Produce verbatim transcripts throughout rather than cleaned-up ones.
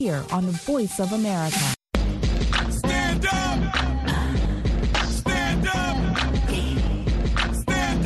here on the Voice of America. Stand up! Stand up! Stand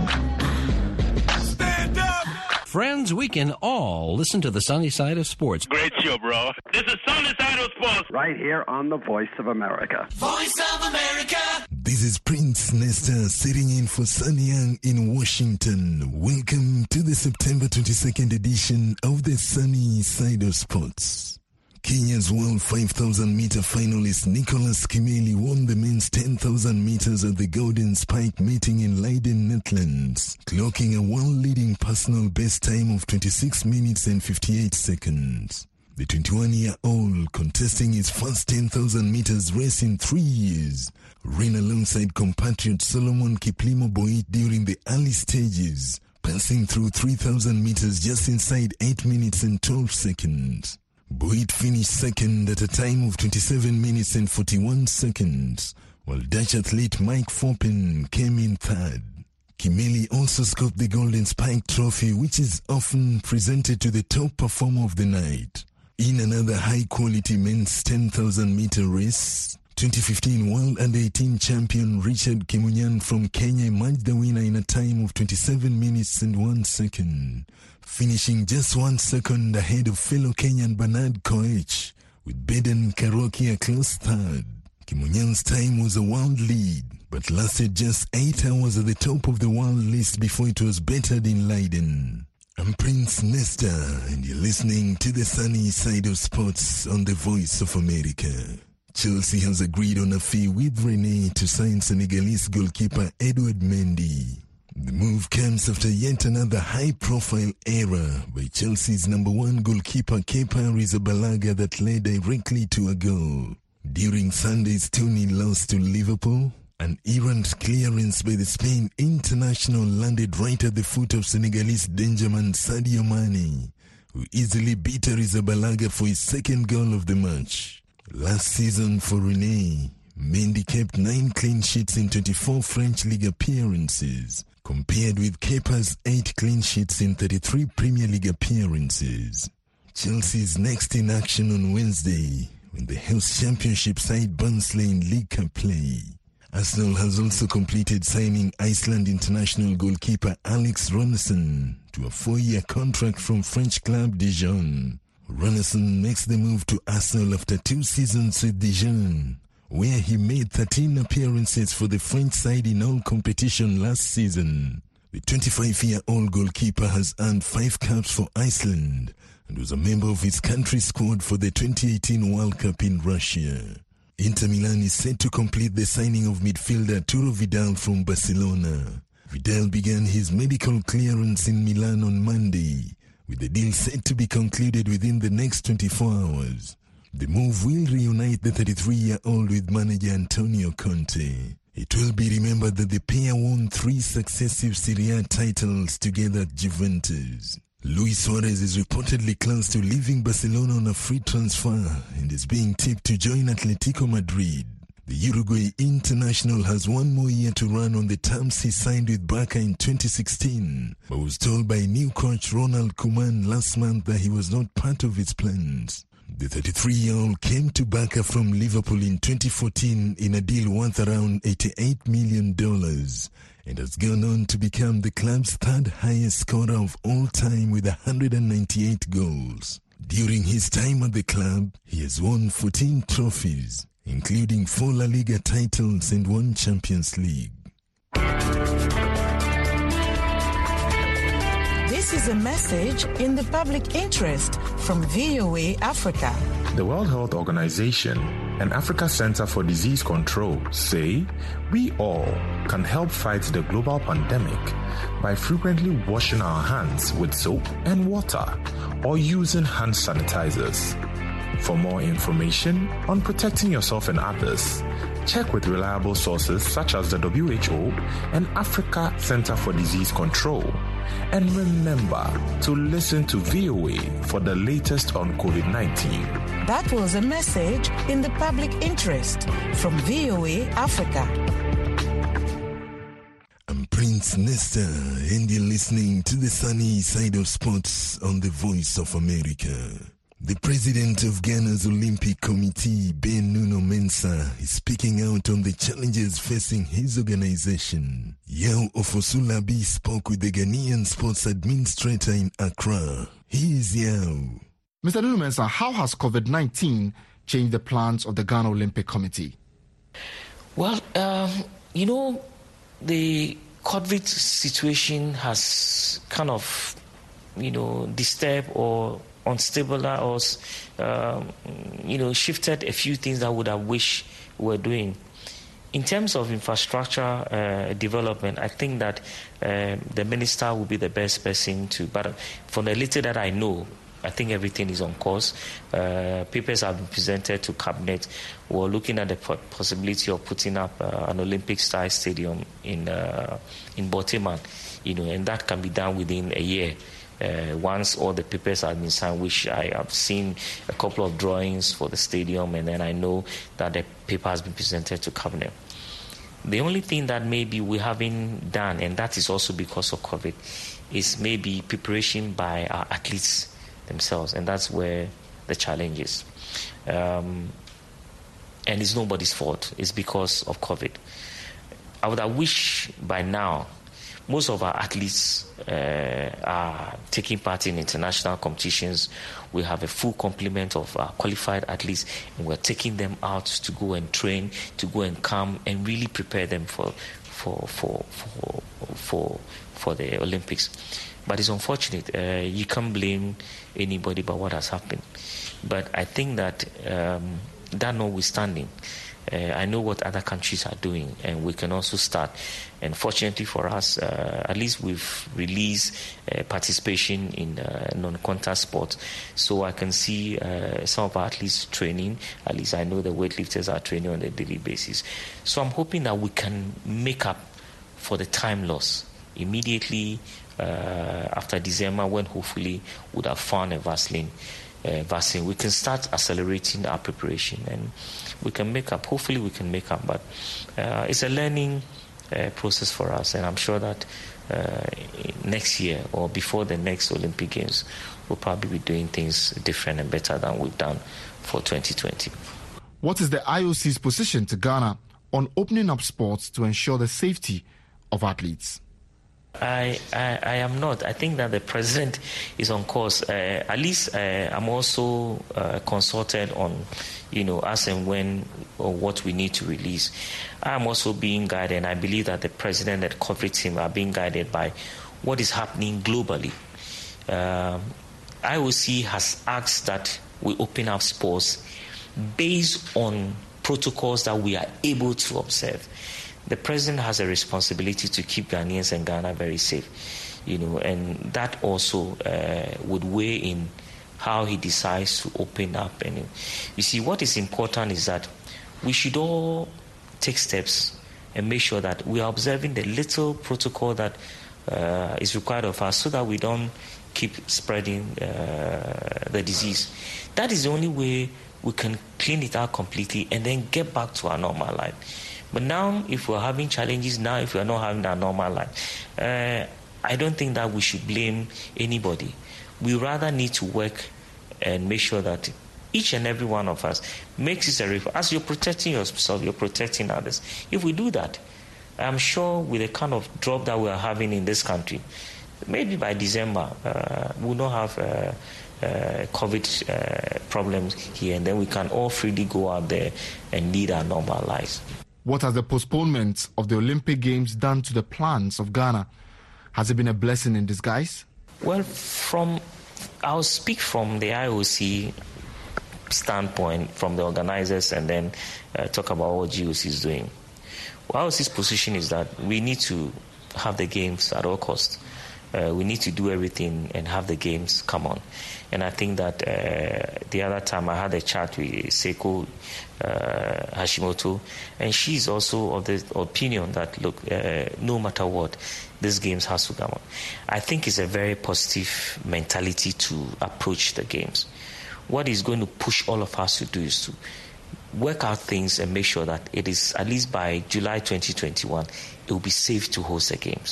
up! Stand up! Friends, we can all listen to the sunny side of sports. Great show, bro. This is Sunny Side of Sports. Right here on the Voice of America. Voice of America! This is Prince Nesta sitting in for Sunny Young in Washington. Welcome to the September twenty-second edition of the Sunny Side of Sports. Kenya's World five thousand meter finalist Nicholas Kimeli won the men's ten thousand meters at the Golden Spike meeting in Leiden, Netherlands, clocking a world-leading personal best time of twenty-six minutes and fifty-eight seconds. The twenty-one-year-old, contesting his first ten thousand meters race in three years, ran alongside compatriot Solomon Kiplimo Boit during the early stages, passing through three thousand meters just inside eight minutes and twelve seconds. Boit finished second at a time of twenty-seven minutes and forty-one seconds, while Dutch athlete Mike Foppen came in third. Kimeli also scored the Golden Spike Trophy, which is often presented to the top performer of the night. In another high-quality men's ten thousand meter race, twenty fifteen World Under eighteen champion Richard Kimunyan from Kenya emerged the winner in a time of twenty-seven minutes and one second, finishing just one second ahead of fellow Kenyan Bernard Koech, with Beden Karoki a close third. Kimunyan's time was a world lead, but lasted just eight hours at the top of the world list before it was bettered in Leiden. I'm Prince Nesta, and you're listening to the Sunny Side of Sports on the Voice of America. Chelsea has agreed on a fee with Rennes to sign Senegalese goalkeeper Edouard Mendy. The move comes after yet another high-profile error by Chelsea's number one goalkeeper Kepa Arrizabalaga that led directly to a goal. During Sunday's two nil loss to Liverpool, an errant clearance by the Spain international landed right at the foot of Senegalese dangerman Sadio Mane, who easily beat Arrizabalaga for his second goal of the match. Last season for Rennes, Mendy kept nine clean sheets in twenty-four French League appearances, compared with Kepa's eight clean sheets in thirty-three Premier League appearances. Chelsea's next in action on Wednesday, when the House Championship side Barnsley in League Cup play. Arsenal has also completed signing Iceland international goalkeeper Alex Runarsson to a four-year contract from French club Dijon. Runarsson makes the move to Arsenal after two seasons with Dijon, where he made thirteen appearances for the French side in all competition last season. The twenty-five-year-old goalkeeper has earned five caps for Iceland and was a member of his country's squad for the twenty eighteen World Cup in Russia. Inter Milan is set to complete the signing of midfielder Arturo Vidal from Barcelona. Vidal began his medical clearance in Milan on Monday, with the deal set to be concluded within the next twenty-four hours. The move will reunite the thirty-three-year-old with manager Antonio Conte. It will be remembered that the pair won three successive Serie A titles together at Juventus. Luis Suarez is reportedly close to leaving Barcelona on a free transfer and is being tipped to join Atletico Madrid. The Uruguay international has one more year to run on the terms he signed with Barca in twenty sixteen, but was told by new coach Ronald Koeman last month that he was not part of his plans. The thirty-three-year-old came to Barca from Liverpool in twenty fourteen in a deal worth around eighty-eight million dollars and has gone on to become the club's third highest scorer of all time with one hundred ninety-eight goals. During his time at the club, he has won fourteen trophies, including four La Liga titles and one Champions League. This is a message in the public interest from V O A Africa. The World Health Organization and Africa Center for Disease Control say we all can help fight the global pandemic by frequently washing our hands with soap and water or using hand sanitizers. For more information on protecting yourself and others, check with reliable sources such as the W H O and Africa Center for Disease Control. And remember to listen to V O A for the latest on covid nineteen. That was a message in the public interest from V O A Africa. I'm Prince Nesta, and you're listening to the Sunny Side of Sports on the Voice of America. The president of Ghana's Olympic Committee, Ben Nuno Mensah, is speaking out on the challenges facing his organization. Yao Ofosulabi spoke with the Ghanaian sports administrator in Accra. He is Yao. Mister Nuno Mensah, how has COVID nineteen changed the plans of the Ghana Olympic Committee? Well, um, you know, the COVID situation has kind of, you know, disturbed or unstable or, um, you know, shifted a few things that would have wished we were doing. In terms of infrastructure uh, development, I think that uh, the minister will be the best person to, but from the little that I know, I think everything is on course. Uh, papers have been presented to cabinet. We're looking at the possibility of putting up uh, an Olympic-style stadium in uh, in Boteman, you know, and that can be done within a year. Uh, once all the papers have been signed, which I have seen a couple of drawings for the stadium, and then I know that the paper has been presented to cabinet. The only thing that maybe we haven't done, and that is also because of COVID, is maybe preparation by our athletes themselves, and that's where the challenge is. Um, and it's nobody's fault. It's because of COVID. I would have wished by now most of our athletes uh, are taking part in international competitions. We have a full complement of uh, qualified athletes, and we're taking them out to go and train, to go and come and really prepare them for for for for for, for the Olympics. But it's unfortunate. Uh, you can't blame anybody about what has happened. But I think that um, that notwithstanding, uh, I know what other countries are doing, and we can also start. And fortunately for us, uh, at least we've released uh, participation in uh, non-contact sports. So I can see uh, some of our athletes training. At least I know the weightlifters are training on a daily basis. So I'm hoping that we can make up for the time lost immediately uh, after December, when hopefully we would have found a vaccine. Uh, vaccine, we can start accelerating our preparation, and we can make up. Hopefully, we can make up. But uh, it's a learning uh, process for us, and I'm sure that uh, next year or before the next Olympic Games, we'll probably be doing things different and better than we've done for twenty twenty. What is the I O C's position to Ghana on opening up sports to ensure the safety of athletes? I, I, I am not. I think that the president is on course. Uh, at least uh, I'm also uh, consulted on, you know, as and when or what we need to release. I'm also being guided, and I believe that the president and the corporate team are being guided by what is happening globally. Um, I O C has asked that we open up sports based on protocols that we are able to observe. The president has a responsibility to keep Ghanaians and Ghana very safe, you know, and that also uh, would weigh in how he decides to open up. And you see, what is important is that we should all take steps and make sure that we are observing the little protocol that uh, is required of us, so that we don't keep spreading uh, the disease. That is the only way we can clean it out completely and then get back to our normal life. But now, if we're having challenges, now if we're not having our normal life, uh, I don't think that we should blame anybody. We rather need to work and make sure that each and every one of us makes it a risk. As you're protecting yourself, you're protecting others. If we do that, I'm sure with the kind of drop that we are having in this country, maybe by December, uh, we'll not have uh, uh, COVID uh, problems here, and then we can all freely go out there and lead our normal lives. What has the postponement of the Olympic Games done to the plans of Ghana? Has it been a blessing in disguise? Well, from I'll speak from the I O C standpoint, from the organizers, and then uh, talk about what G O C is doing. Well, I O C's position is that we need to have the games at all costs. Uh, we need to do everything and have the games come on. And I think that uh, the other time I had a chat with Seiko uh, Hashimoto, and she's also of the opinion that, look, uh, no matter what, this games has to come on. I think it's a very positive mentality to approach the games. What is going to push all of us to do is to work out things and make sure that it is, at least by July twenty twenty-one, it will be safe to host the games.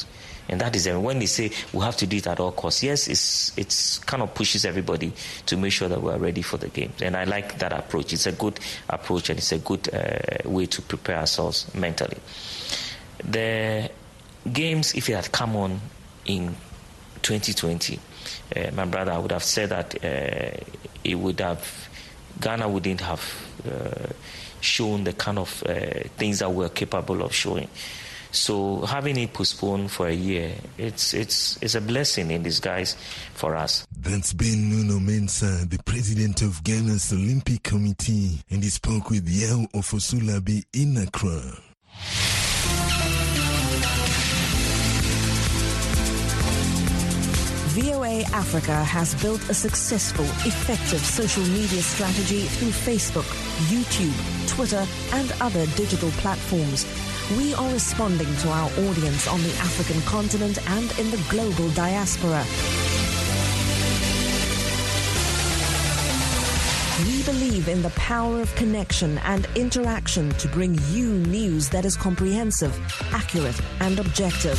And that is it. When they say we have to do it at all costs, yes, it's it's kind of pushes everybody to make sure that we're ready for the games. And I like that approach. It's a good approach, and it's a good uh, way to prepare ourselves mentally. The games, if it had come on in twenty twenty, uh, my brother, I would have said that uh, it would have, Ghana wouldn't have uh, shown the kind of uh, things that we're capable of showing. So having it postponed for a year, it's it's it's a blessing in disguise for us. That's been Nuno Mensah, the president of Ghana's Olympic Committee, and he spoke with Yao Ofosulabi in Accra. V O A Africa has built a successful, effective social media strategy through Facebook, YouTube, Twitter, and other digital platforms. We are responding to our audience on the African continent and in the global diaspora. We believe in the power of connection and interaction to bring you news that is comprehensive, accurate, and objective.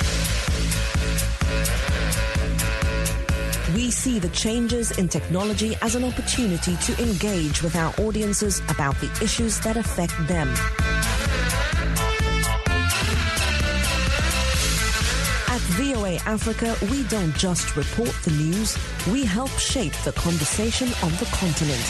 We see the changes in technology as an opportunity to engage with our audiences about the issues that affect them. At V O A Africa, we don't just report the news, we help shape the conversation on the continent.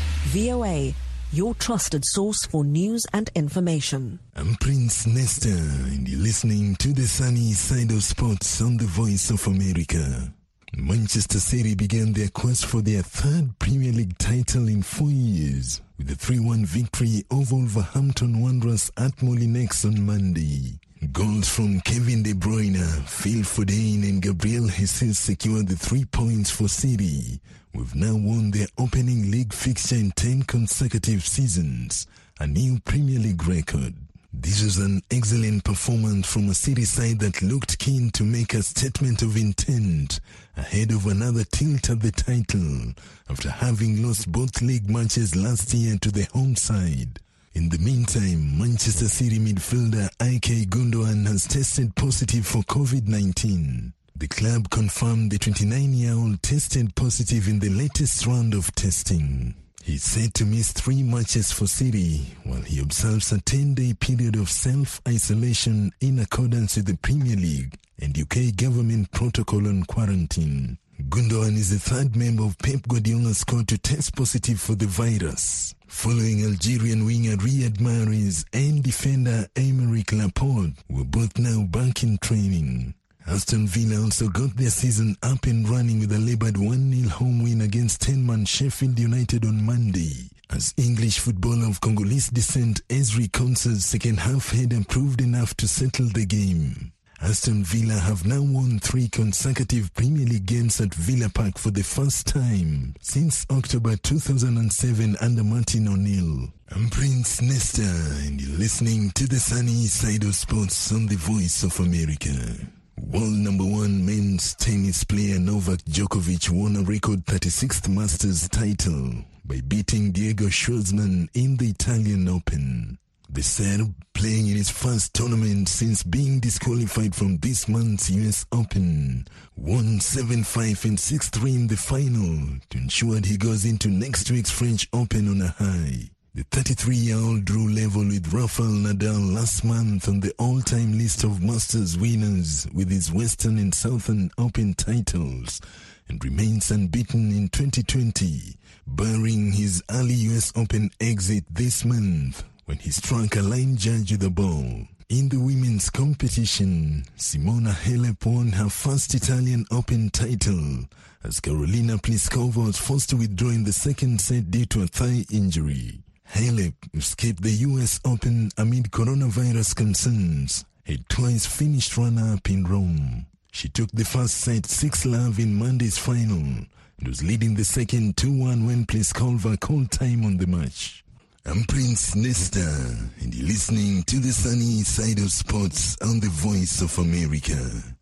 V O A, your trusted source for news and information. I'm Prince Nesta, and you're listening to the sunny side of sports on the Voice of America. Manchester City began their quest for their third Premier League title in four years with a three one victory over Wolverhampton Wanderers at Molinex on Monday. Goals from Kevin De Bruyne, Phil Foden and Gabriel Jesus secured the three points for City, who've now won their opening league fixture in ten consecutive seasons, a new Premier League record. This was an excellent performance from a City side that looked keen to make a statement of intent ahead of another tilt at the title after having lost both league matches last year to the home side. In the meantime, Manchester City midfielder Ike Gundogan has tested positive for COVID nineteen. The club confirmed the twenty-nine-year-old tested positive in the latest round of testing. He's set to miss three matches for City while he observes a ten-day period of self-isolation in accordance with the Premier League and U K government protocol on quarantine. Gundogan is the third member of Pep Guardiola's squad to test positive for the virus, following Algerian winger Riyad Mahrez and defender Aymeric Laporte, who are both now back in training. Aston Villa also got their season up and running with a laboured one nil home win against ten-man Sheffield United on Monday, as English footballer of Congolese descent Ezri Konsa's second half header proved enough to settle the game. Aston Villa have now won three consecutive Premier League games at Villa Park for the first time since October two thousand seven under Martin O'Neill. I'm Prince Nesta, and you're listening to the sunny side of sports on the Voice of America. World number one men's tennis player Novak Djokovic won a record thirty-sixth Masters title by beating Diego Schwartzman in the Italian Open. The Serb, playing in his first tournament since being disqualified from this month's U S Open, won seven five and six three in the final to ensure he goes into next week's French Open on a high. The thirty-three-year-old drew level with Rafael Nadal last month on the all-time list of Masters winners with his Western and Southern Open titles, and remains unbeaten in twenty twenty, barring his early U S Open exit this month, when he struck a line judge with the ball. In the women's competition, Simona Halep won her first Italian Open title as Carolina Pliskova was forced to withdraw in the second set due to a thigh injury. Halep escaped the U S Open amid coronavirus concerns, had twice finished runner-up in Rome. She took the first set six love in Monday's final and was leading the second two one when Pliskova called time on the match. I'm Prince Nesta, and you're listening to the sunny side of sports on the Voice of America.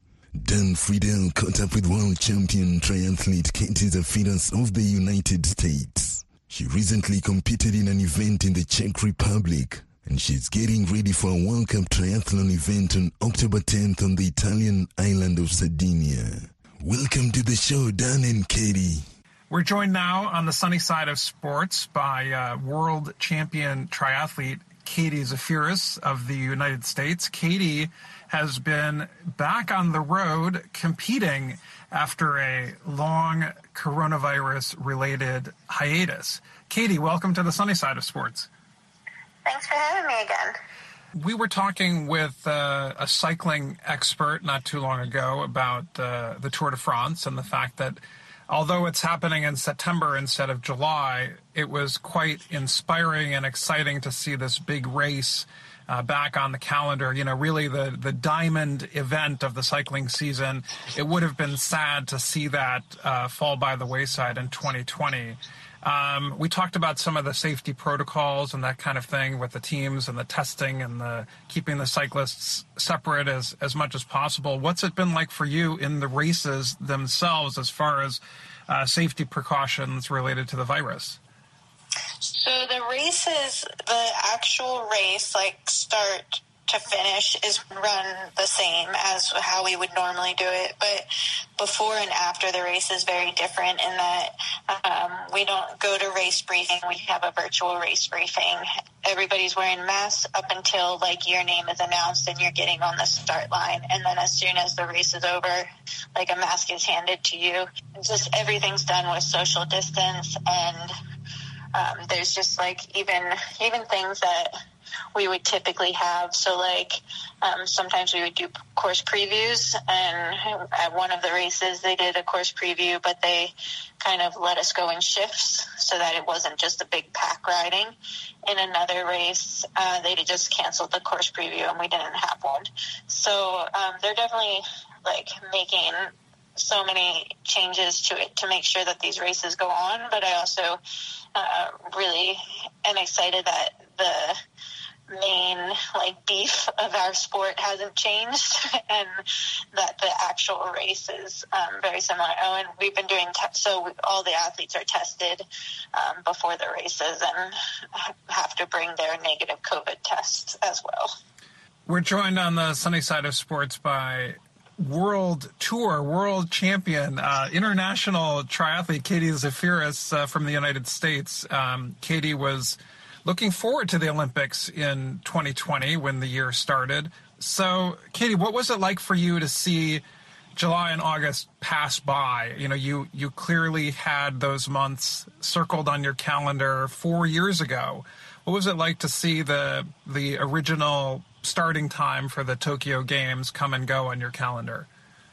Dan Friedel caught up with world champion triathlete Katie Zafiras of the United States. She recently competed in an event in the Czech Republic and she's getting ready for a World Cup triathlon event on October tenth on the Italian island of Sardinia. Welcome to the show, Dan and Katie. We're joined now on the sunny side of sports by uh, world champion triathlete Katie Zaferes of the United States. Katie has been back on the road competing after a long coronavirus-related hiatus. Katie, welcome to the sunny side of sports. Thanks for having me again. We were talking with uh, a cycling expert not too long ago about uh, the Tour de France and the fact that although it's happening in September instead of July, it was quite inspiring and exciting to see this big race uh, back on the calendar. You know, really the, the diamond event of the cycling season. It would have been sad to see that uh, fall by the wayside in twenty twenty. Um, we talked about some of the safety protocols and that kind of thing with the teams and the testing and the keeping the cyclists separate as, as much as possible. What's it been like for you in the races themselves as far as uh, safety precautions related to the virus? So the races, the actual race, like start to finish, is run the same as how we would normally do it, but before and after the race is very different in that um, we don't go to race briefing. We have a virtual race briefing. Everybody's wearing masks up until like your name is announced and you're getting on the start line, and then as soon as the race is over, like a mask is handed to you. Just everything's done with social distance, and um, there's just like even even things that we would typically have. So like um, sometimes we would do course previews, and at one of the races they did a course preview, but they kind of let us go in shifts so that it wasn't just a big pack riding. In another race, uh, they just canceled the course preview and we didn't have one. So um, they're definitely like making so many changes to it to make sure that these races go on. But I also uh, really am excited that the main like beef of our sport hasn't changed and that the actual race is um, very similar. Oh, and we've been doing te- so we, all the athletes are tested um, before the races and have to bring their negative COVID tests as well. We're joined on the sunny side of sports by World Tour, world champion, uh, international triathlete Katie Zaferes uh, from the United States. Um, Katie was looking forward to the Olympics in twenty twenty when the year started. So, Katie, what was it like for you to see July and August pass by? You know, you, you clearly had those months circled on your calendar four years ago. What was it like to see the the original starting time for the Tokyo Games come and go on your calendar?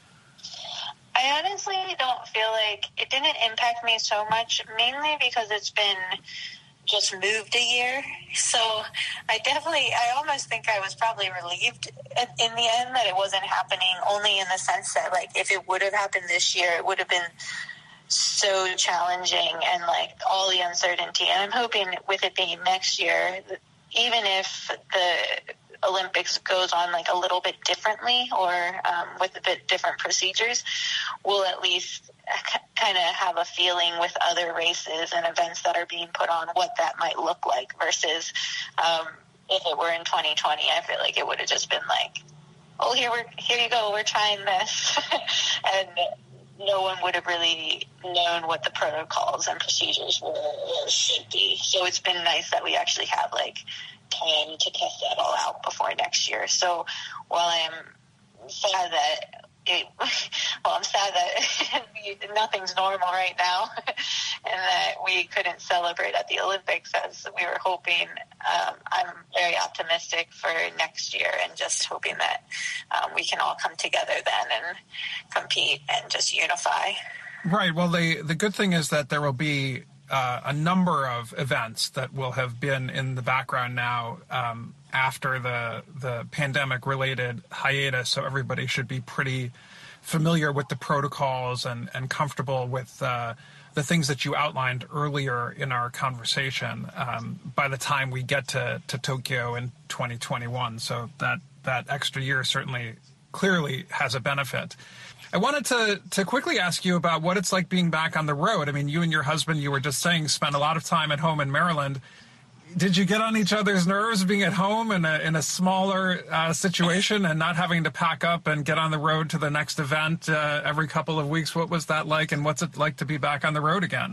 I honestly don't feel like it didn't impact me so much, mainly because it's been just moved a year. So I definitely, I almost think I was probably relieved in the end that it wasn't happening, only in the sense that like if it would have happened this year, it would have been so challenging and like all the uncertainty. And I'm hoping with it being next year, even if the Olympics goes on like a little bit differently or um, with a bit different procedures, we'll at least c- kind of have a feeling with other races and events that are being put on what that might look like versus um, if it were in twenty twenty, I feel like it would have just been like, oh, here we're here you go, we're trying this. And no one would have really known what the protocols and procedures were or should be. So it's been nice that we actually have like time to test that all out before next year. So while I'm sad that it, well, I'm sad that nothing's normal right now and that we couldn't celebrate at the Olympics as we were hoping. Um, I'm very optimistic for next year and just hoping that um, we can all come together then and compete and just unify. Right. Well, the, the good thing is that there will be Uh, a number of events that will have been in the background now um, after the the pandemic-related hiatus, so everybody should be pretty familiar with the protocols and, and comfortable with uh, the things that you outlined earlier in our conversation um, by the time we get to, to Tokyo in twenty twenty-one. So that, that extra year certainly clearly has a benefit. I wanted to, to quickly ask you about what it's like being back on the road. I mean, you and your husband, you were just saying, spent a lot of time at home in Maryland. did you get on each other's nerves being at home in a in a smaller uh, situation and not having to pack up and get on the road to the next event uh, every couple of weeks? What was that like, and what's it like to be back on the road again?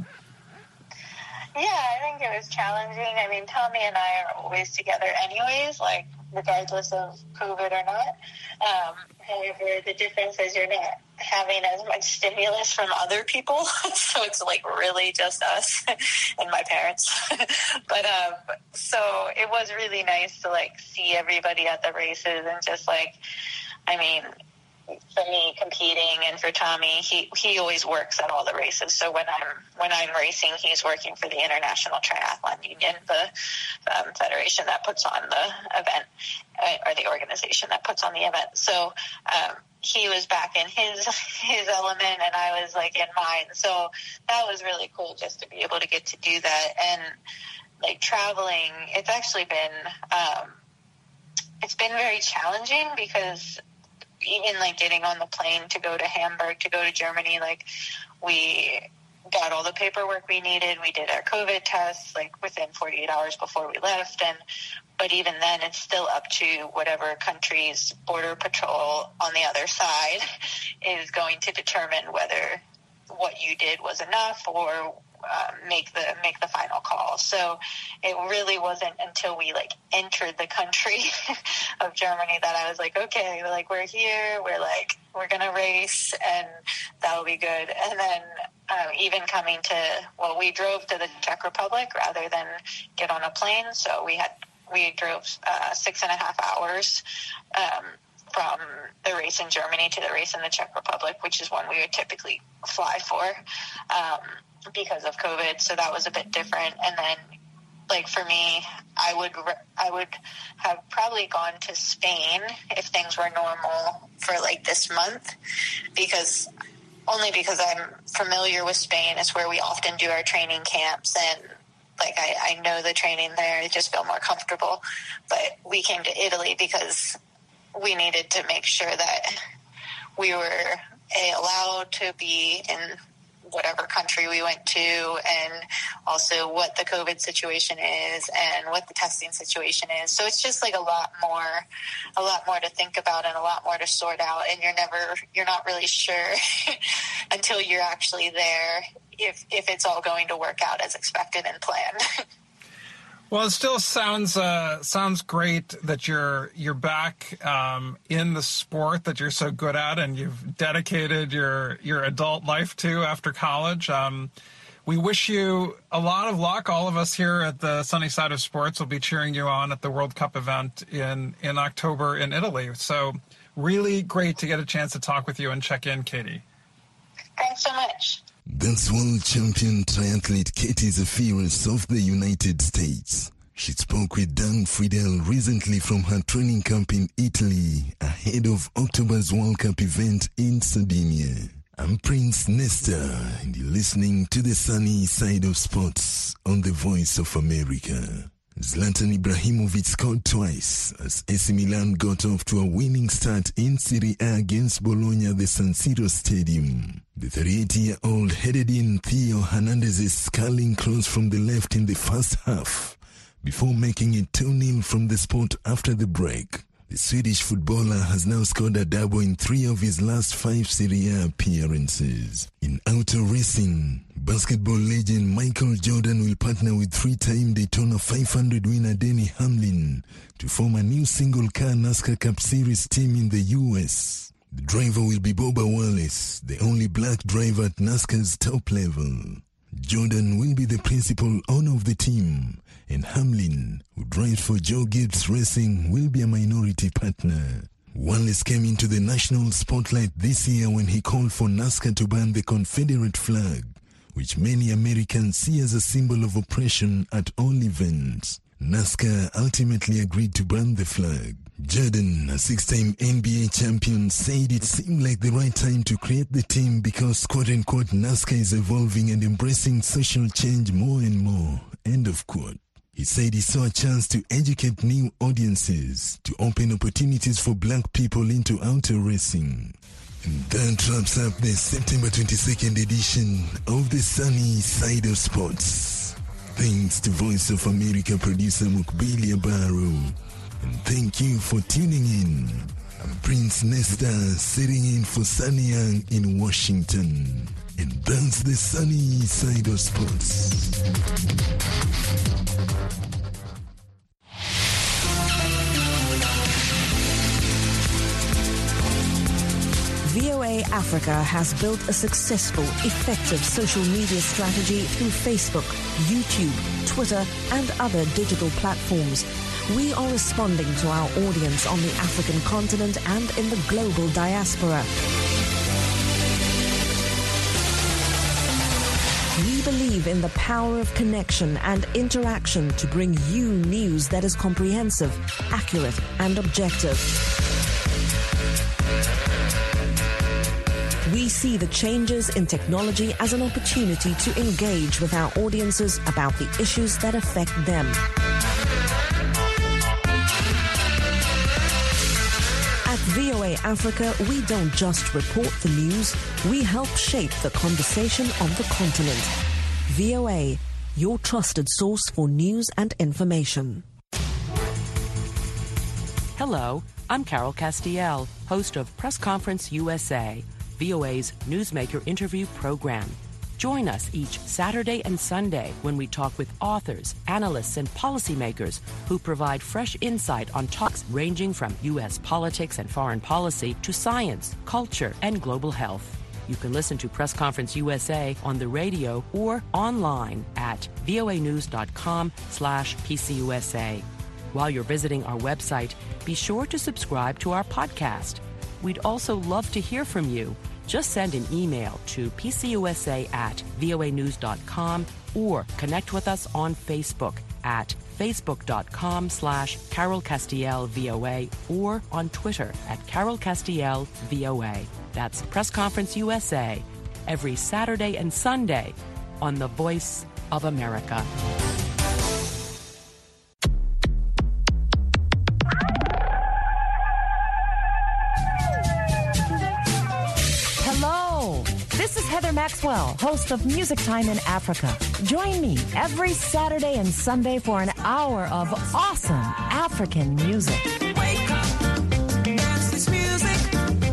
Yeah, I think it was challenging. I mean, Tommy and I are always together anyways, like, regardless of COVID or not. Um, however, the difference is you're not having as much stimulus from other people, so it's, like, really just us and my parents. But, um, so it was really nice to, like, see everybody at the races and just, like, I mean, for me competing and for Tommy, he, he always works at all the races. So when I'm when I'm racing, he's working for the International Triathlon Union, the um, federation that puts on the event, uh, or the organization that puts on the event. So um, he was back in his his element, and I was like in mine. So that was really cool, just to be able to get to do that. And like traveling, it's actually been um, it's been very challenging, because even like getting on the plane to go to Hamburg, to go to Germany, like we got all the paperwork we needed. We did our COVID tests like within forty-eight hours before we left. And, but even then it's still up to whatever country's border patrol on the other side is going to determine whether what you did was enough or uh, make the make the final call. So it really wasn't until we like entered the country of Germany that I was like, okay, like we're here, we're like we're gonna race, and that'll be good. And then um, even coming to well, we drove to the Czech Republic rather than get on a plane, so we had we drove uh, six and a half hours. Um, from the race in Germany to the race in the Czech Republic, which is one we would typically fly for um, because of COVID. So that was a bit different. And then, like for me, I would I would have probably gone to Spain if things were normal for like this month, because only because I'm familiar with Spain. It's where we often do our training camps, and like I, I know the training there. I just feel more comfortable. But we came to Italy because we needed to make sure that we were a, allowed to be in whatever country we went to, and also what the COVID situation is and what the testing situation is. So it's just like a lot more, a lot more to think about and a lot more to sort out. And you're never, you're not really sure until you're actually there if, if it's all going to work out as expected and planned. Well, it still sounds uh, sounds great that you're you're back um, in the sport that you're so good at, and you've dedicated your your adult life to after college. Um, we wish you a lot of luck. All of us here at the Sunny Side of Sports will be cheering you on at the World Cup event in in October in Italy. So, really great to get a chance to talk with you and check in, Katie. Thanks so much. That's world champion triathlete Katie Zafiris of the United States. She spoke with Dan Friedel recently from her training camp in Italy ahead of October's World Cup event in Sardinia. I'm Prince Nestor, and you're listening to the Sunny Side of Sports on the Voice of America. Zlatan Ibrahimovic scored twice as A C Milan got off to a winning start in Serie A against Bologna at the San Siro Stadium. The thirty-eight-year-old headed in Theo Hernandez's sculling cross from the left in the first half before making it two nil from the spot after the break. The Swedish footballer has now scored a double in three of his last five Serie A appearances. In auto racing, basketball legend Michael Jordan will partner with three-time Daytona five hundred winner Denny Hamlin to form a new single-car NASCAR Cup Series team in the U S. The driver will be Bubba Wallace, the only black driver at NASCAR's top level. Jordan will be the principal owner of the team, and Hamlin, who drives for Joe Gibbs Racing, will be a minority partner. Wallace came into the national spotlight this year when he called for NASCAR to ban the Confederate flag, which many Americans see as a symbol of oppression at all events. NASCAR ultimately agreed to ban the flag. Jordan, a six-time N B A champion, said it seemed like the right time to create the team because, quote-unquote, NASCAR is evolving and embracing social change more and more, end of quote. He said he saw a chance to educate new audiences, to open opportunities for black people into auto racing. And that wraps up the September twenty-second edition of the Sunny Side of Sports. Thanks to Voice of America producer Mukbilia Barrow. And thank you for tuning in. I'm Prince Nesta, sitting in for Sunny Young in Washington. And that's the sunny side of sports. V O A Africa has built a successful, effective social media strategy through Facebook, YouTube, Twitter, and other digital platforms. We are responding to our audience on the African continent and in the global diaspora. We believe in the power of connection and interaction to bring you news that is comprehensive, accurate, and objective. We see the changes in technology as an opportunity to engage with our audiences about the issues that affect them. At V O A Africa, we don't just report the news, we help shape the conversation on the continent. V O A, your trusted source for news and information. Hello, I'm Carol Castiel, host of Press Conference U S A, V O A's Newsmaker interview program. Join us each Saturday and Sunday when we talk with authors, analysts, and policymakers who provide fresh insight on topics ranging from U S politics and foreign policy to science, culture, and global health. You can listen to Press Conference U S A on the radio or online at voanews.com slash PCUSA. While you're visiting our website, be sure to subscribe to our podcast. We'd also love to hear from you. Just send an email to pcusa at voanews.com or connect with us on Facebook at facebook.com slash Carol Castiel VOA or on Twitter at Carol Castiel VOA. That's Press Conference U S A every Saturday and Sunday on the Voice of America. This is Heather Maxwell, host of Music Time in Africa. Join me every Saturday and Sunday for an hour of awesome African music. Wake up, dance this music.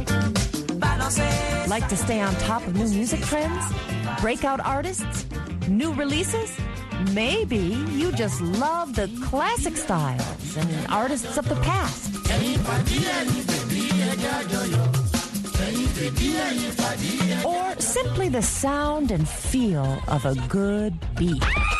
Like to stay on top of new music trends? Breakout artists? New releases? Maybe you just love the classic styles and artists of the past. Or simply the sound and feel of a good beat.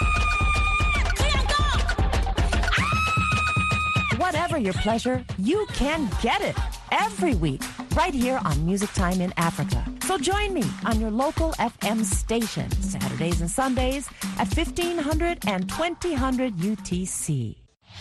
Whatever your pleasure, you can get it every week right here on Music Time in Africa. So join me on your local F M station Saturdays and Sundays at fifteen hundred and twenty hundred U T C.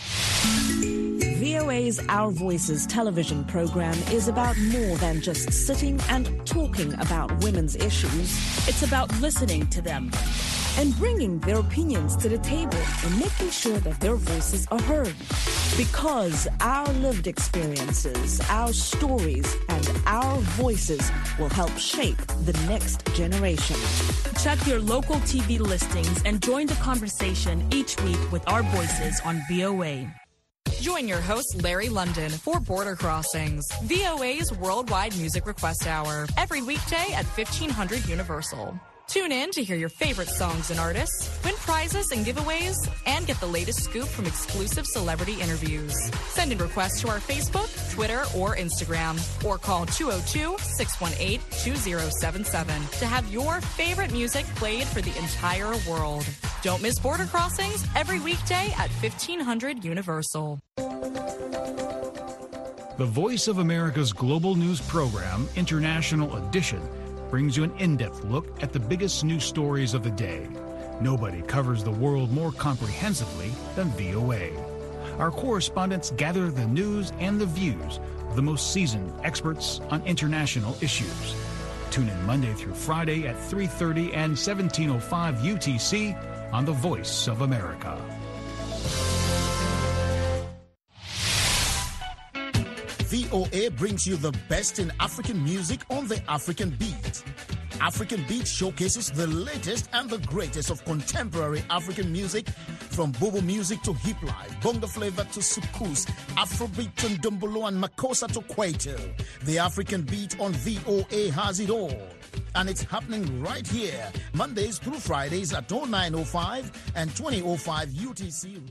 V O A's Our Voices television program is about more than just sitting and talking about women's issues. It's about listening to them and bringing their opinions to the table and making sure that their voices are heard. Because our lived experiences, our stories, and our voices will help shape the next generation. Check your local T V listings and join the conversation each week with our voices on V O A. Join your host, Larry London, for Border Crossings, V O A's Worldwide Music Request Hour, every weekday at fifteen hundred Universal. Tune in to hear your favorite songs and artists, win prizes and giveaways, and get the latest scoop from exclusive celebrity interviews. Send in requests to our Facebook, Twitter, or Instagram, or call two oh two, six one eight, two oh seven seven to have your favorite music played for the entire world. Don't miss Border Crossings every weekday at fifteen hundred Universal. The Voice of America's global news program, International Edition, brings you an in-depth look at the biggest news stories of the day. Nobody covers the world more comprehensively than V O A. Our correspondents gather the news and the views of the most seasoned experts on international issues. Tune in Monday through Friday at three thirty and seventeen oh five U T C on The Voice of America. V O A brings you the best in African music on the African beat. African Beat showcases the latest and the greatest of contemporary African music, from Bobo music to hip life, bongo flavor to soukous, Afrobeat to ndombolo and makossa to kwaito. The African Beat on V O A has it all. And it's happening right here, Mondays through Fridays at oh nine oh five and twenty oh five U T C.